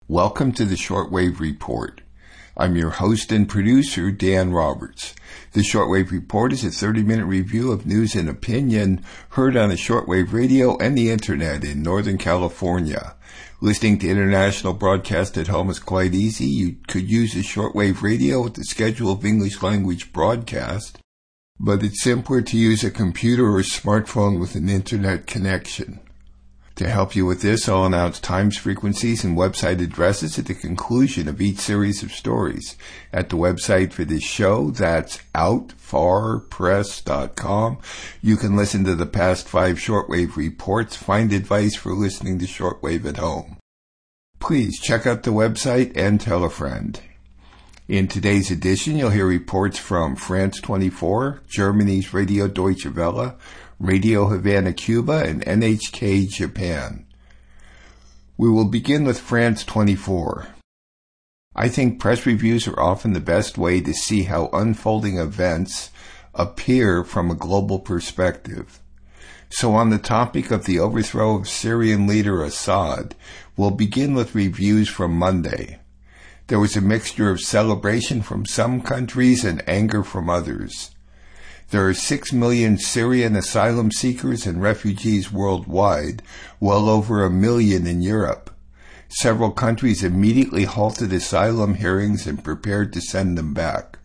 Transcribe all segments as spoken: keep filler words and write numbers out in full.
Welcome to the Shortwave Report. I'm your host and producer, Dan Roberts. The Shortwave Report is a thirty-minute review of news and opinion heard on the shortwave radio and the internet in Northern California. Listening to international broadcast at home is quite easy. You could use the shortwave radio with the schedule of English language broadcast, but it's simpler to use a computer or smartphone with an internet connection. To help you with this, I'll announce times, frequencies, and website addresses at the conclusion of each series of stories. At the website for this show, that's out far press dot com, you can listen to the past five shortwave reports, find advice for listening to shortwave at home. Please check out the website and tell a friend. In today's edition, you'll hear reports from France twenty-four, Germany's Radio Deutsche Welle, Radio Havana, Cuba, and N H K Japan. We will begin with France twenty-four. I think press reviews are often the best way to see how unfolding events appear from a global perspective. So on the topic of the overthrow of Syrian leader Assad, we'll begin with reviews from Monday. There was a mixture of celebration from some countries and anger from others. There are six million Syrian asylum seekers and refugees worldwide, well over a million in Europe. Several countries immediately halted asylum hearings and prepared to send them back.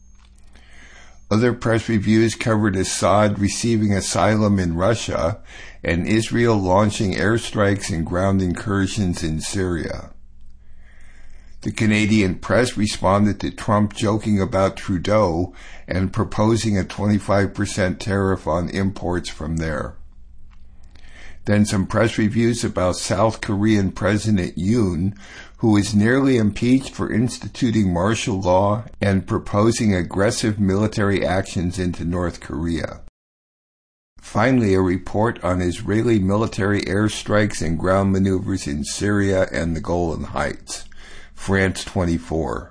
Other press reviews covered Assad receiving asylum in Russia and Israel launching airstrikes and ground incursions in Syria. The Canadian press responded to Trump joking about Trudeau and proposing a twenty-five percent tariff on imports from there. Then some press reviews about South Korean President Yoon, who is nearly impeached for instituting martial law and proposing aggressive military actions into North Korea. Finally, a report on Israeli military airstrikes and ground maneuvers in Syria and the Golan Heights. France twenty-four.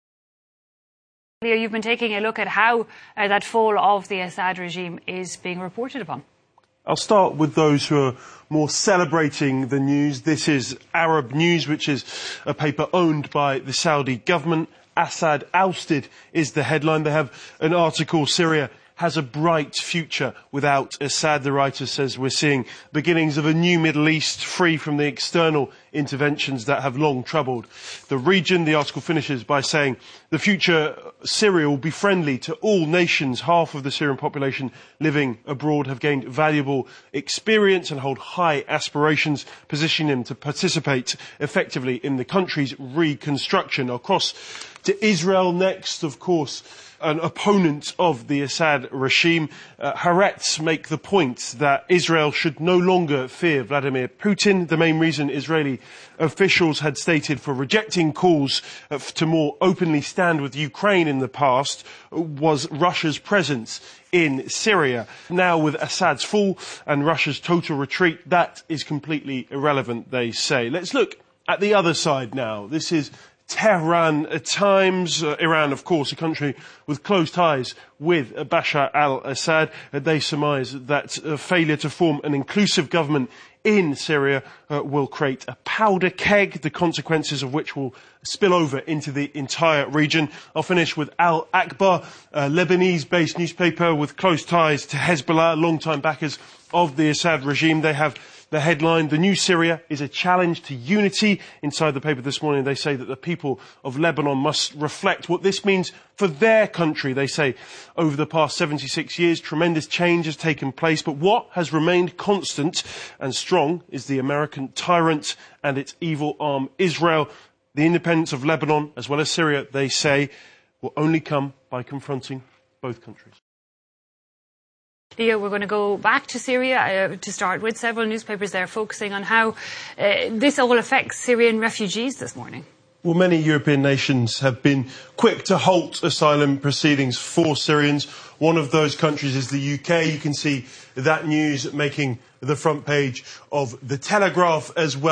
Leo, you've been taking a look at how uh, that fall of the Assad regime is being reported upon. I'll start with those who are more celebrating the news. This is Arab News, which is a paper owned by the Saudi government. Assad ousted is the headline. They have an article, Syria has a bright future without Assad. The writer says we're seeing beginnings of a new Middle East free from the external interventions that have long troubled the region. The article finishes by saying the future Syria will be friendly to all nations. Half of the Syrian population living abroad have gained valuable experience and hold high aspirations, positioning them to participate effectively in the country's reconstruction. Across to Israel next, of course, an opponent of the Assad regime. Uh, Haaretz make the point that Israel should no longer fear Vladimir Putin. The main reason Israeli officials had stated for rejecting calls uh, to more openly stand with Ukraine in the past was Russia's presence in Syria. Now, with Assad's fall and Russia's total retreat, that is completely irrelevant, they say. Let's look at the other side now. This is Tehran at times. Uh, Iran, of course, a country with close ties with uh, Bashar al-Assad. Uh, they surmise that uh, failure to form an inclusive government in Syria uh, will create a powder keg, the consequences of which will spill over into the entire region. I'll finish with Al-Akbar, a Lebanese-based newspaper with close ties to Hezbollah, long-time backers of the Assad regime. They have the headline, "The New Syria is a challenge to unity." Inside the paper this morning, they say that the people of Lebanon must reflect what this means for their country. They say over the past seventy-six years, tremendous change has taken place, but what has remained constant and strong is the American tyrant and its evil arm, Israel. The independence of Lebanon, as well as Syria, they say, will only come by confronting both countries. Leo, we're going to go back to Syria uh, to start with. Several newspapers there focusing on how uh, this all affects Syrian refugees this morning. Well, many European nations have been quick to halt asylum proceedings for Syrians. One of those countries is the U K. You can see that news making the front page of The Telegraph as well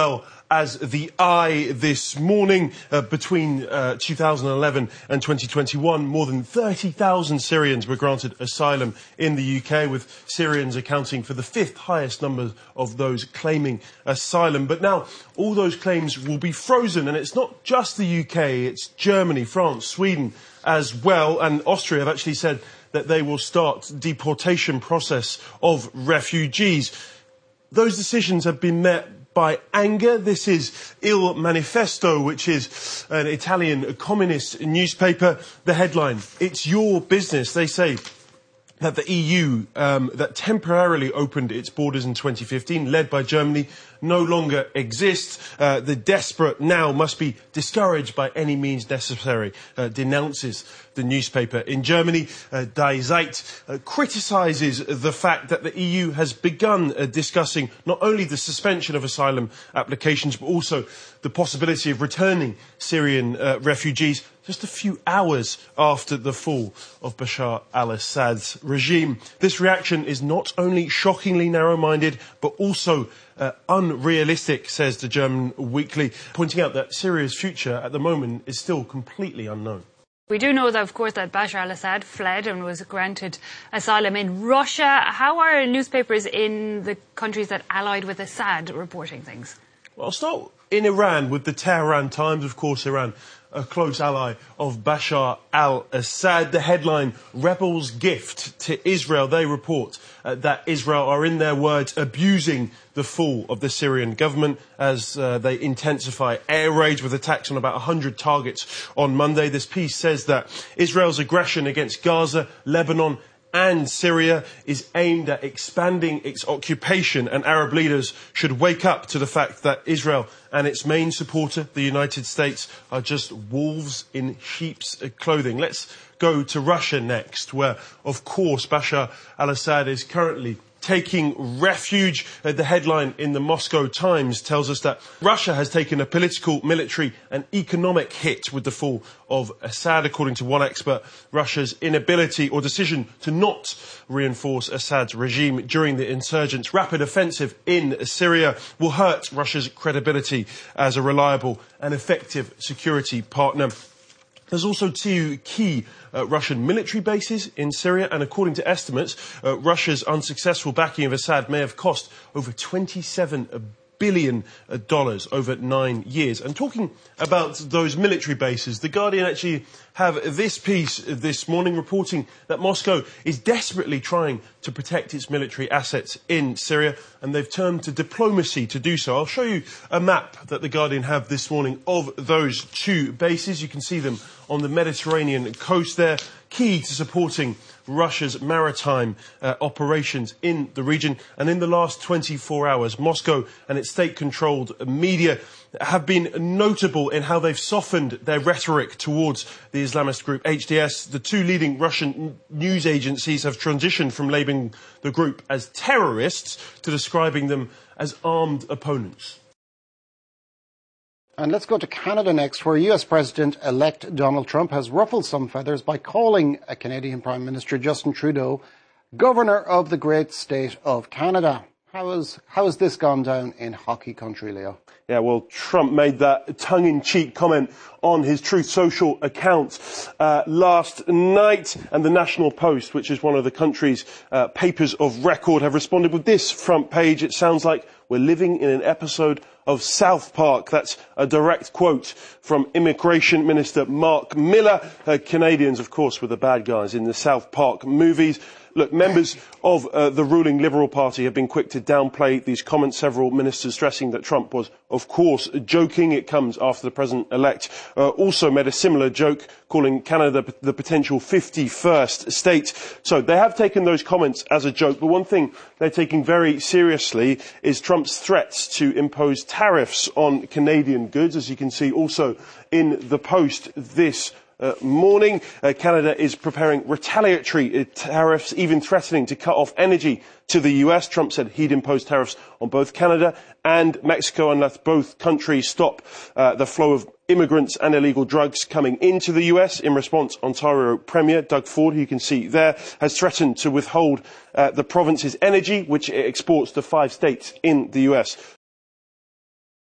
as the Eye this morning. Uh, between uh, two thousand eleven and twenty twenty-one, more than thirty thousand Syrians were granted asylum in the U K, with Syrians accounting for the fifth highest number of those claiming asylum. But now all those claims will be frozen, and it's not just the U K, it's Germany, France, Sweden as well, and Austria have actually said that they will start deportation process of refugees. Those decisions have been met by anger. This is Il Manifesto, which is an Italian communist newspaper. The headline, "It's your business." They say that the E U, um, that temporarily opened its borders in twenty fifteen, led by Germany, no longer exists. Uh, the desperate now must be discouraged by any means necessary, uh, denounces the newspaper. In Germany, uh, Die Zeit uh, criticises the fact that the E U has begun uh, discussing not only the suspension of asylum applications, but also the possibility of returning Syrian uh, refugees just a few hours after the fall of Bashar al-Assad's regime. This reaction is not only shockingly narrow-minded, but also uh, unrealistic, says the German Weekly, pointing out that Syria's future at the moment is still completely unknown. We do know, that, of course, that Bashar al-Assad fled and was granted asylum in Russia. How are newspapers in the countries that allied with Assad reporting things? Well, I'll start in Iran with the Tehran Times. Of course, Iran, a close ally of Bashar al-Assad. The headline, "Rebels' Gift to Israel." They report uh, that Israel are, in their words, abusing the fall of the Syrian government as uh, they intensify air raids with attacks on about one hundred targets on Monday. This piece says that Israel's aggression against Gaza, Lebanon and Syria is aimed at expanding its occupation, and Arab leaders should wake up to the fact that Israel and its main supporter, the United States, are just wolves in sheep's clothing. Let's go to Russia next, where, of course, Bashar al-Assad is currently taking refuge. Uh, the headline in the Moscow Times tells us that Russia has taken a political, military and economic hit with the fall of Assad. According to one expert, Russia's inability or decision to not reinforce Assad's regime during the insurgents' rapid offensive in Syria will hurt Russia's credibility as a reliable and effective security partner. There's also two key uh, Russian military bases in Syria, and according to estimates, uh, Russia's unsuccessful backing of Assad may have cost over twenty-seven billion dollars over nine years. And talking about those military bases, The Guardian actually have this piece this morning reporting that Moscow is desperately trying to protect its military assets in Syria, and they've turned to diplomacy to do so. I'll show you a map that The Guardian have this morning of those two bases. You can see them on the Mediterranean coast there, key to supporting Russia's maritime uh, operations in the region. And in the last twenty-four hours, Moscow and its state-controlled media have been notable in how they've softened their rhetoric towards the Islamist group H D S. The two leading Russian news agencies have transitioned from labelling the group as terrorists to describing them as armed opponents. And let's go to Canada next, where U S President-elect Donald Trump has ruffled some feathers by calling a Canadian Prime Minister, Justin Trudeau, Governor of the great state of Canada. How has, how has this gone down in hockey country, Leo? Yeah, well, Trump made that tongue-in-cheek comment on his Truth Social account uh, last night, and the National Post, which is one of the country's uh, papers of record, have responded with this front page. It sounds like we're living in an episode of South Park. That's a direct quote from Immigration Minister Mark Miller. Uh, Canadians, of course, were the bad guys in the South Park movies. Look, members of uh, the ruling Liberal Party have been quick to downplay these comments, several ministers stressing that Trump was, of course, joking. It comes after the President-elect uh, also made a similar joke, calling Canada the potential fifty-first state. So they have taken those comments as a joke, but one thing they're taking very seriously is Trump's threats to impose tariffs on Canadian goods, as you can see also in the Post this Uh, morning. Uh, Canada is preparing retaliatory uh, tariffs, even threatening to cut off energy to the U S. Trump said he'd impose tariffs on both Canada and Mexico unless both countries stop uh, the flow of immigrants and illegal drugs coming into the U S. In response, Ontario Premier Doug Ford, who you can see there, has threatened to withhold uh, the province's energy, which it exports to five states in the U S.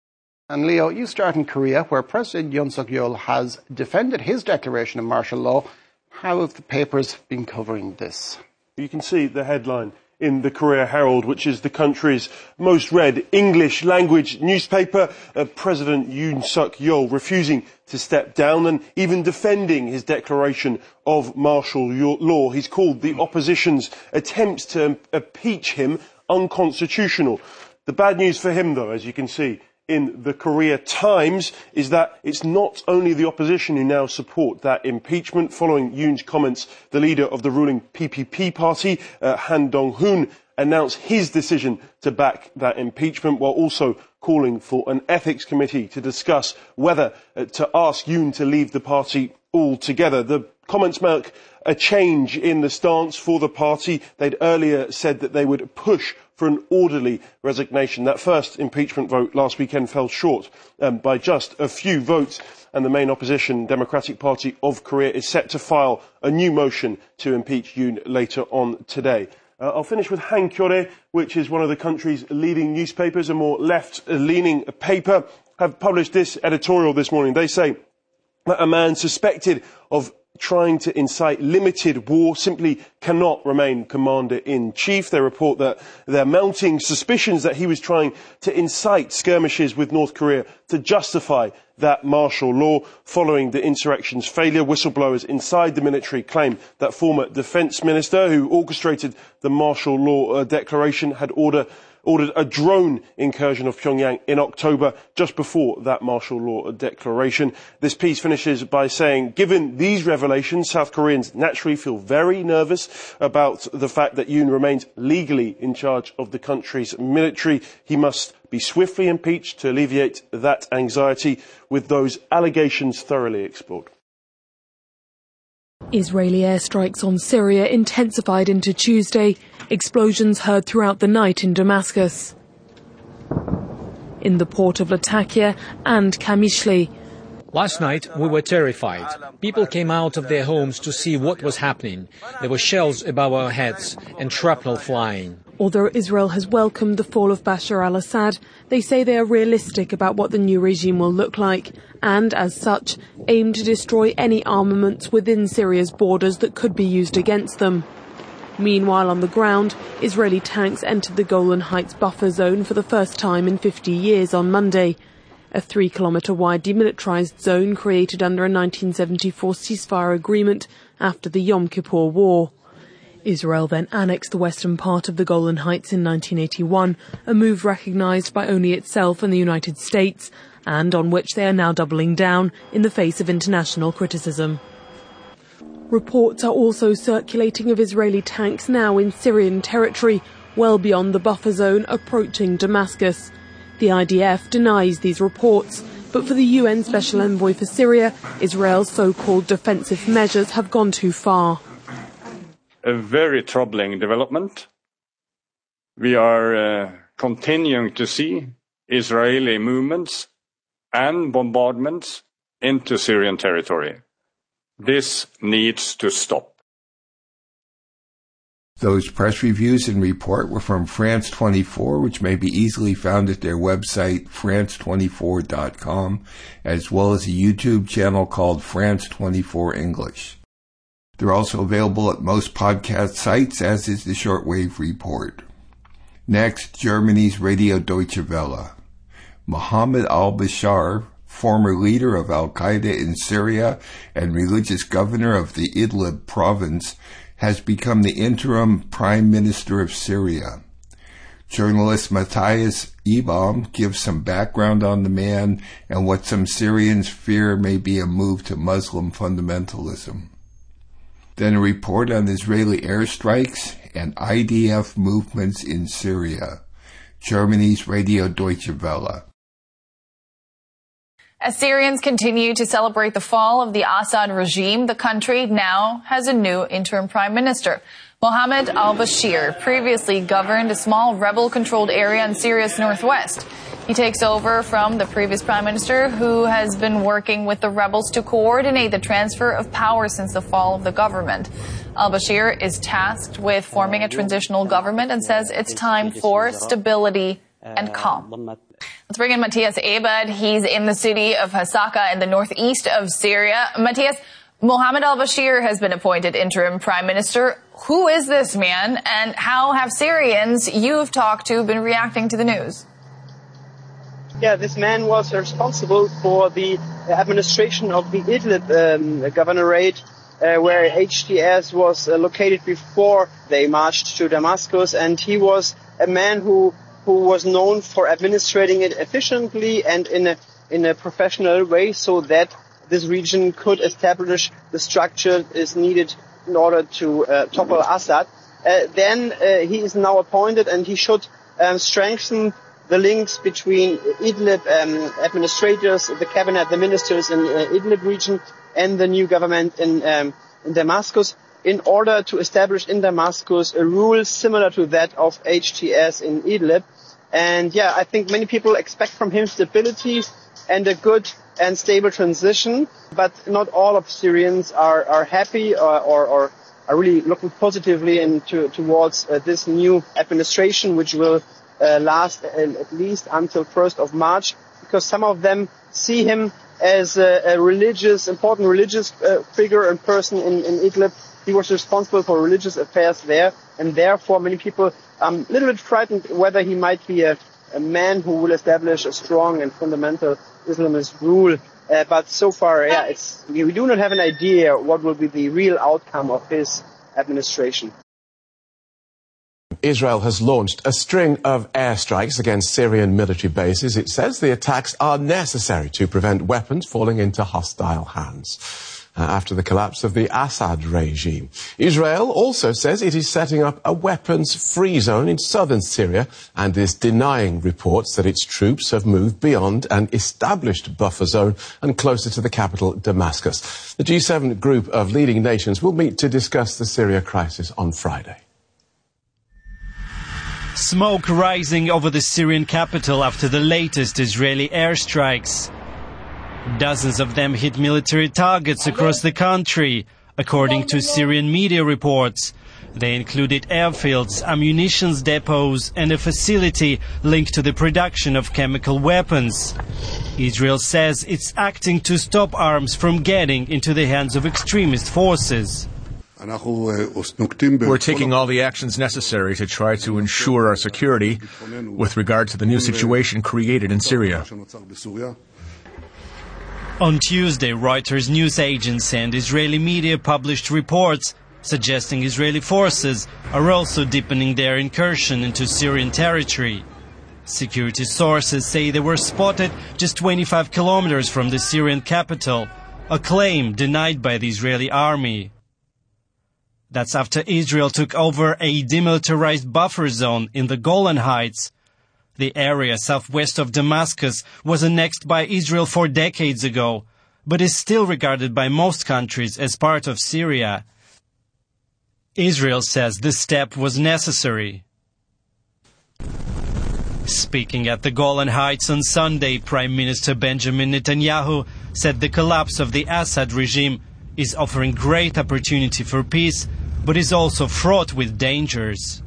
And Leo, you start in Korea, where President Yoon Suk-yeol has defended his declaration of martial law. How have the papers been covering this? You can see the headline in the Korea Herald, which is the country's most read English language newspaper. Uh, President Yoon Suk-yeol refusing to step down and even defending his declaration of martial law. He's called the opposition's attempts to impeach him unconstitutional. The bad news for him, though, as you can see in the Korea Times, is that it's not only the opposition who now support that impeachment. Following Yoon's comments, the leader of the ruling P P P party, uh, Han Dong-hoon, announced his decision to back that impeachment, while also calling for an ethics committee to discuss whether uh, to ask Yoon to leave the party altogether. The comments mark a change in the stance for the party. They'd earlier said that they would push for an orderly resignation. That first impeachment vote last weekend fell short um, by just a few votes, and the main opposition, Democratic Party of Korea, is set to file a new motion to impeach Yoon later on today. Uh, I'll finish with Hankyoreh, which is one of the country's leading newspapers, a more left-leaning paper, have published this editorial this morning. They say that a man suspected of trying to incite limited war simply cannot remain commander-in-chief. They report that there are mounting suspicions that he was trying to incite skirmishes with North Korea to justify that martial law. Following the insurrection's failure, whistleblowers inside the military claim that former defence minister who orchestrated the martial law uh, declaration had order ordered a drone incursion of Pyongyang in October, just before that martial law declaration. This piece finishes by saying, given these revelations, South Koreans naturally feel very nervous about the fact that Yoon remains legally in charge of the country's military. He must be swiftly impeached to alleviate that anxiety, with those allegations thoroughly explored. Israeli airstrikes on Syria intensified into Tuesday. Explosions heard throughout the night in Damascus, in the port of Latakia and Qamishli. Last night we were terrified. People came out of their homes to see what was happening. There were shells above our heads and shrapnel flying. Although Israel has welcomed the fall of Bashar al-Assad, they say they are realistic about what the new regime will look like, and as such aim to destroy any armaments within Syria's borders that could be used against them. Meanwhile, on the ground, Israeli tanks entered the Golan Heights buffer zone for the first time in fifty years on Monday, a three-kilometre-wide demilitarised zone created under a nineteen seventy-four ceasefire agreement after the Yom Kippur War. Israel then annexed the western part of the Golan Heights in nineteen eighty-one, a move recognised by only itself and the United States, and on which they are now doubling down in the face of international criticism. Reports are also circulating of Israeli tanks now in Syrian territory, well beyond the buffer zone, approaching Damascus. The I D F denies these reports, but for the U N Special Envoy for Syria, Israel's so-called defensive measures have gone too far. A very troubling development. We are uh, continuing to see Israeli movements and bombardments into Syrian territory. This needs to stop. Those press reviews and report were from France twenty-four, which may be easily found at their website, france twenty-four dot com, as well as a YouTube channel called France twenty-four English. They're also available at most podcast sites, as is the Shortwave Report. Next, Germany's Radio Deutsche Welle. Mohammed al-Bashir, former leader of al-Qaeda in Syria and religious governor of the Idlib province, has become the interim prime minister of Syria. Journalist Matthias Ebaum gives some background on the man and what some Syrians fear may be a move to Muslim fundamentalism. Then a report on Israeli airstrikes and I D F movements in Syria. Germany's Radio Deutsche Welle. As Syrians continue to celebrate the fall of the Assad regime, the country now has a new interim prime minister. Mohammed al-Bashir previously governed a small rebel-controlled area in Syria's northwest. He takes over from the previous prime minister, who has been working with the rebels to coordinate the transfer of power since the fall of the government. Al-Bashir is tasked with forming a transitional government and says it's time for stability and calm. Let's bring in Matthias Ebert. He's in the city of Hasaka in the northeast of Syria. Matthias, Mohammed al-Bashir has been appointed interim prime minister. Who is this man, and how have Syrians you've talked to been reacting to the news? Yeah, this man was responsible for the administration of the Idlib um, governorate, uh, where H T S was uh, located before they marched to Damascus, and he was a man who who was known for administrating it efficiently and in a in a professional way, so that this region could establish the structure is needed in order to uh, topple Assad. Uh, then uh, he is now appointed, and he should um, strengthen the links between Idlib um, administrators, the cabinet, the ministers in uh, Idlib region, and the new government in, um, in Damascus, in order to establish in Damascus a rule similar to that of H T S in Idlib. And yeah, I think many people expect from him stability and a good and stable transition, but not all of Syrians are, are happy or, or, or are really looking positively into towards uh, this new administration, which will uh, last uh, at least until first of March, because some of them see him as a, a religious, important religious uh, figure and person in, in Idlib. He was responsible for religious affairs there, and therefore many people are a little bit frightened whether he might be a, a man who will establish a strong and fundamental Islamist rule. Uh, but so far, yeah, it's, we do not have an idea what will be the real outcome of his administration. Israel has launched a string of airstrikes against Syrian military bases. It says the attacks are necessary to prevent weapons falling into hostile hands uh, after the collapse of the Assad regime. Israel also says it is setting up a weapons-free zone in southern Syria and is denying reports that its troops have moved beyond an established buffer zone and closer to the capital, Damascus. The G seven group of leading nations will meet to discuss the Syria crisis on Friday. Smoke rising over the Syrian capital after the latest Israeli airstrikes. Dozens of them hit military targets across the country, according to Syrian media reports. They included airfields, ammunition depots, and a facility linked to the production of chemical weapons. Israel says it's acting to stop arms from getting into the hands of extremist forces. We're taking all the actions necessary to try to ensure our security with regard to the new situation created in Syria. On Tuesday, Reuters news agency and Israeli media published reports suggesting Israeli forces are also deepening their incursion into Syrian territory. Security sources say they were spotted just twenty-five kilometers from the Syrian capital, a claim denied by the Israeli army. That's after Israel took over a demilitarized buffer zone in the Golan Heights. The area southwest of Damascus was annexed by Israel four decades ago, but is still regarded by most countries as part of Syria. Israel says this step was necessary. Speaking at the Golan Heights on Sunday, Prime Minister Benjamin Netanyahu said the collapse of the Assad regime is offering great opportunity for peace, but is also fraught with dangers.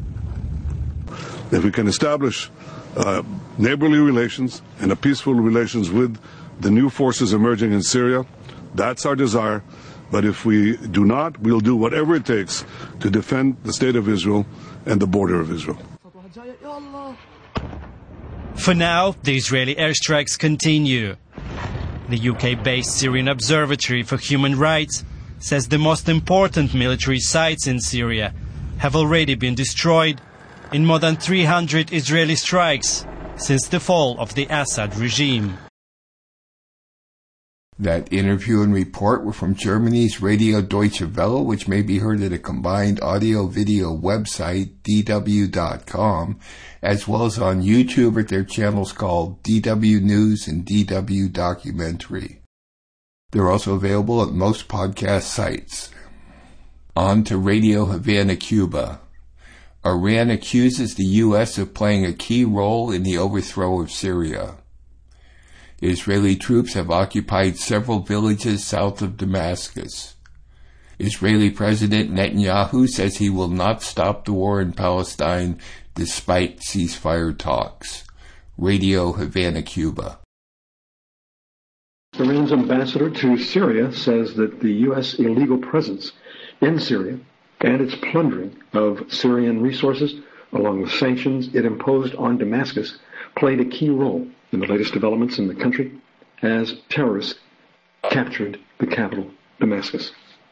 If we can establish uh, neighborly relations and a peaceful relations with the new forces emerging in Syria, that's our desire. But if we do not, we'll do whatever it takes to defend the state of Israel and the border of Israel. For now, the Israeli airstrikes continue. The U K-based Syrian Observatory for Human Rights says the most important military sites in Syria have already been destroyed in more than three hundred Israeli strikes since the fall of the Assad regime. That interview and report were from Germany's Radio Deutsche Welle, which may be heard at a combined audio-video website, D W dot com, as well as on YouTube at their channels called D W News and D W Documentary. They're also available at most podcast sites. On to Radio Havana, Cuba. Iran accuses the U S of playing a key role in the overthrow of Syria. Israeli troops have occupied several villages south of Damascus. Israeli President Netanyahu says he will not stop the war in Palestine despite ceasefire talks. Radio Havana, Cuba. Iran's ambassador to Syria says that the U S illegal presence in Syria and its plundering of Syrian resources, along with sanctions it imposed on Damascus, played a key role in the latest developments in the country as terrorists captured the capital, Damascus.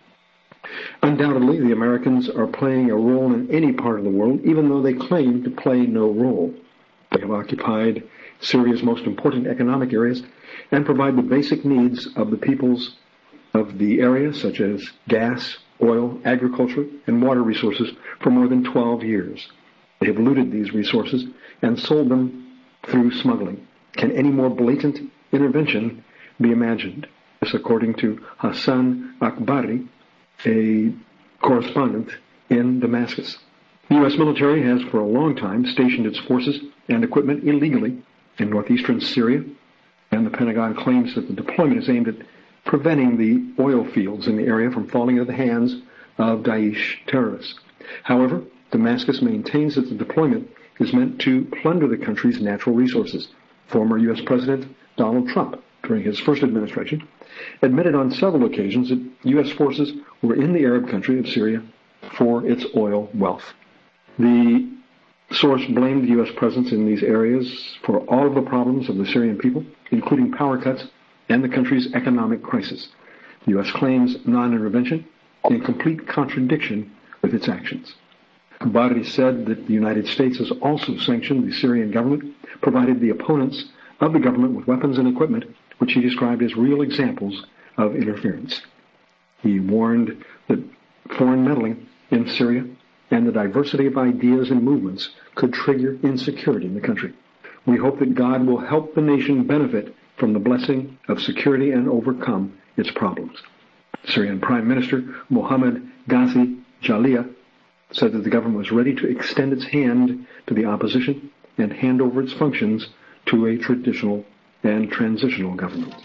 Undoubtedly, the Americans are playing a role in any part of the world, even though they claim to play no role. They have occupied Syria's most important economic areas and provide the basic needs of the peoples of the area, such as gas, oil, agriculture, and water resources, for more than twelve years. They have looted these resources and sold them through smuggling. Can any more blatant intervention be imagined? This according to Hassan Akbari, a correspondent in Damascus. The U S military has for a long time stationed its forces and equipment illegally in northeastern Syria, and the Pentagon claims that the deployment is aimed at preventing the oil fields in the area from falling into the hands of Daesh terrorists. However, Damascus maintains that the deployment is meant to plunder the country's natural resources. Former U S President Donald Trump, during his first administration, admitted on several occasions that U S forces were in the Arab country of Syria for its oil wealth. The source blamed the U S presence in these areas for all of the problems of the Syrian people, including power cuts and the country's economic crisis. The U S claims non-intervention in complete contradiction with its actions. Abadi said that the United States has also sanctioned the Syrian government, provided the opponents of the government with weapons and equipment, which he described as real examples of interference. He warned that foreign meddling in Syria and the diversity of ideas and movements could trigger insecurity in the country. We hope that God will help the nation benefit from the blessing of security and overcome its problems. Syrian Prime Minister Mohammed Ghazi Jalila said that the government was ready to extend its hand to the opposition and hand over its functions to a traditional and transitional government.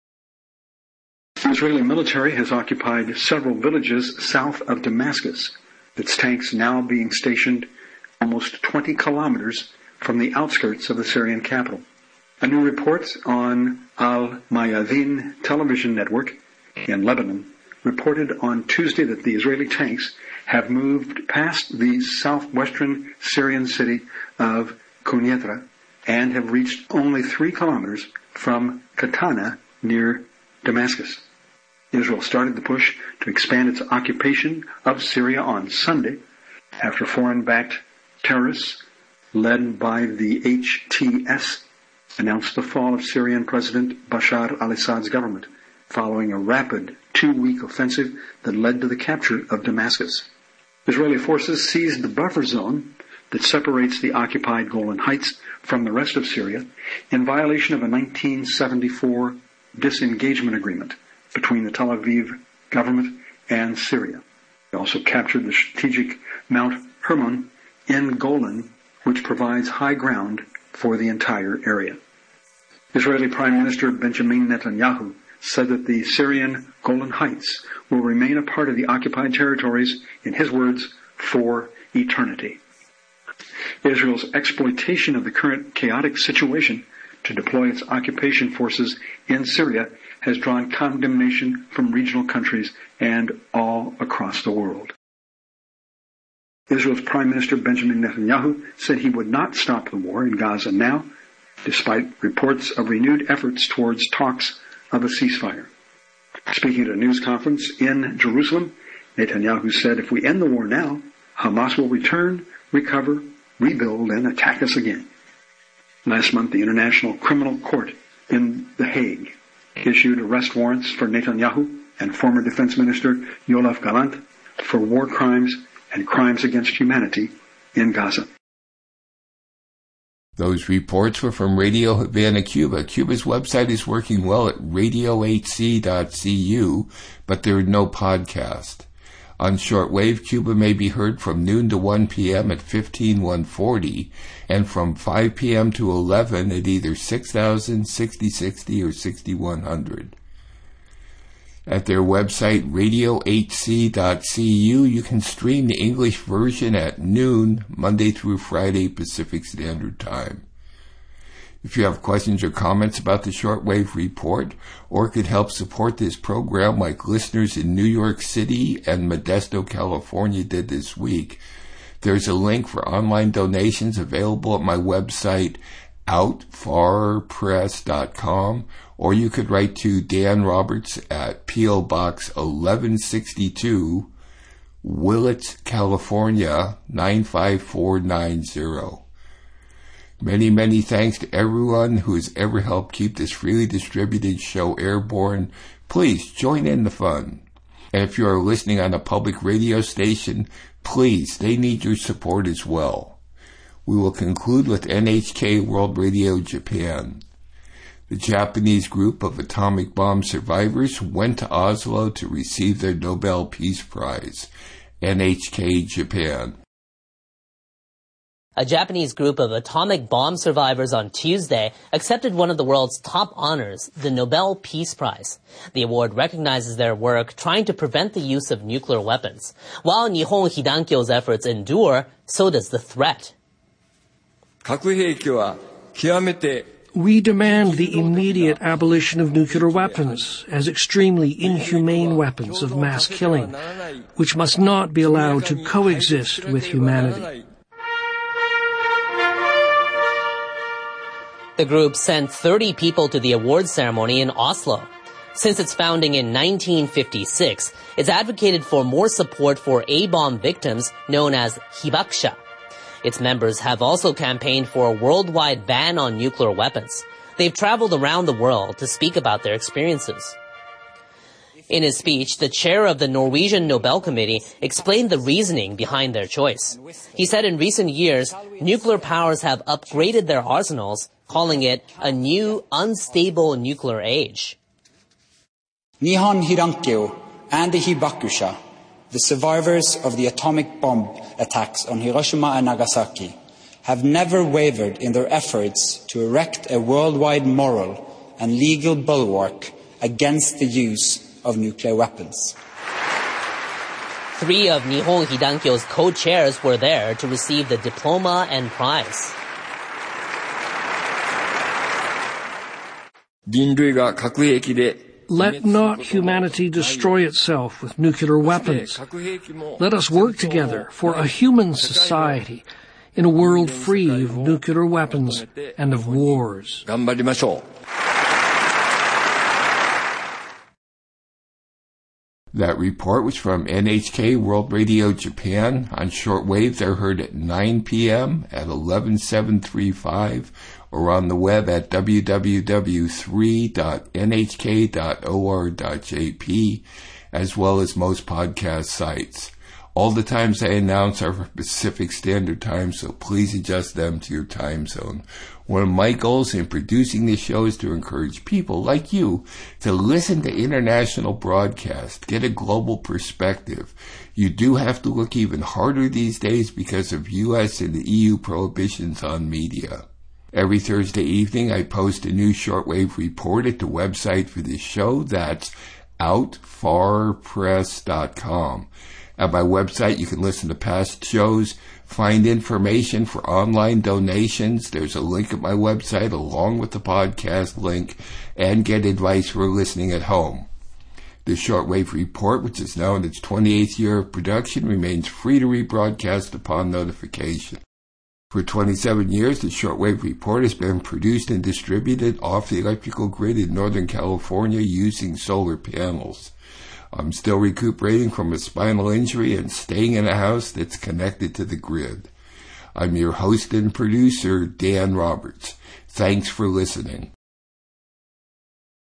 The Israeli military has occupied several villages south of Damascus, its tanks now being stationed almost twenty kilometers from the outskirts of the Syrian capital. A new report on Al Mayadin television network in Lebanon reported on Tuesday that the Israeli tanks have moved past the southwestern Syrian city of Quneitra and have reached only three kilometers from Katana near Damascus. Israel started the push to expand its occupation of Syria on Sunday after foreign-backed terrorists led by the H T S announced the fall of Syrian President Bashar al-Assad's government following a rapid two-week offensive that led to the capture of Damascus. Israeli forces seized the buffer zone that separates the occupied Golan Heights from the rest of Syria in violation of a nineteen seventy-four disengagement agreement between the Tel Aviv government and Syria. They also captured the strategic Mount Hermon in Golan, which provides high ground for the entire area. Israeli Prime Minister Benjamin Netanyahu said that the Syrian Golan Heights will remain a part of the occupied territories, in his words, for eternity. Israel's exploitation of the current chaotic situation to deploy its occupation forces in Syria has drawn condemnation from regional countries and all across the world. Israel's Prime Minister Benjamin Netanyahu said he would not stop the war in Gaza now, despite reports of renewed efforts towards talks of a ceasefire. Speaking at a news conference in Jerusalem, Netanyahu said, "If we end the war now, Hamas will return, recover, rebuild, and attack us again." Last month, the International Criminal Court in The Hague issued arrest warrants for Netanyahu and former Defense Minister Yoav Gallant for war crimes and crimes against humanity in Gaza. Those reports were from Radio Havana, Cuba. Cuba's website is working well at radio h c dot c u, but there are no podcast. On shortwave, Cuba may be heard from noon to one p.m. at fifteen one forty, and from five p.m. to eleven at either six thousand, sixty sixty, or sixty-one hundred. At their website, radio h c dot c u, you can stream the English version at noon, Monday through Friday, Pacific Standard Time. If you have questions or comments about the Shortwave Report, or could help support this program like listeners in New York City and Modesto, California did this week, there's a link for online donations available at my website, out far press dot com, or you could write to Dan Roberts at P O Box eleven sixty-two, Willits, California, nine five four nine zero. Many, many thanks to everyone who has ever helped keep this freely distributed show airborne. Please join in the fun. And if you are listening on a public radio station, please, they need your support as well. We will conclude with N H K World Radio Japan. The Japanese group of atomic bomb survivors went to Oslo to receive their Nobel Peace Prize. N H K Japan. A Japanese group of atomic bomb survivors on Tuesday accepted one of the world's top honors, the Nobel Peace Prize. The award recognizes their work trying to prevent the use of nuclear weapons. While Nihon Hidankyo's efforts endure, so does the threat. We demand the immediate abolition of nuclear weapons as extremely inhumane weapons of mass killing, which must not be allowed to coexist with humanity. The group sent thirty people to the awards ceremony in Oslo. Since its founding in nineteen fifty-six, it's advocated for more support for A-bomb victims known as hibakusha. Its members have also campaigned for a worldwide ban on nuclear weapons. They've traveled around the world to speak about their experiences. In his speech, the chair of the Norwegian Nobel Committee explained the reasoning behind their choice. He said in recent years, nuclear powers have upgraded their arsenals, calling it a new, unstable nuclear age. Nihon Hidankyo and the hibakusha, the survivors of the atomic bomb attacks on Hiroshima and Nagasaki, have never wavered in their efforts to erect a worldwide moral and legal bulwark against the use of nuclear weapons. Three of Nihon Hidankyo's co-chairs were there to receive the diploma and prize. Let not humanity destroy itself with nuclear weapons. Let us work together for a human society in a world free of nuclear weapons and of wars. That report was from N H K World Radio Japan. On shortwave, they're heard at nine p.m. at eleven seven thirty-five or on the web at w w w dot three dot n h k dot o r dot j p, as well as most podcast sites. All the times I announce are for Pacific Standard Time, so please adjust them to your time zone. One of my goals in producing this show is to encourage people like you to listen to international broadcasts, get a global perspective. You do have to look even harder these days because of U S and the E U prohibitions on media. Every Thursday evening, I post a new shortwave report at the website for this show. That's out far press dot com. At my website, you can listen to past shows, find information for online donations. There's a link at my website along with the podcast link, and get advice for listening at home. The Shortwave Report, which is now in its twenty-eighth year of production, remains free to rebroadcast upon notification. For twenty-seven years, the Shortwave Report has been produced and distributed off the electrical grid in Northern California using solar panels. I'm still recuperating from a spinal injury and staying in a house that's connected to the grid. I'm your host and producer, Dan Roberts. Thanks for listening.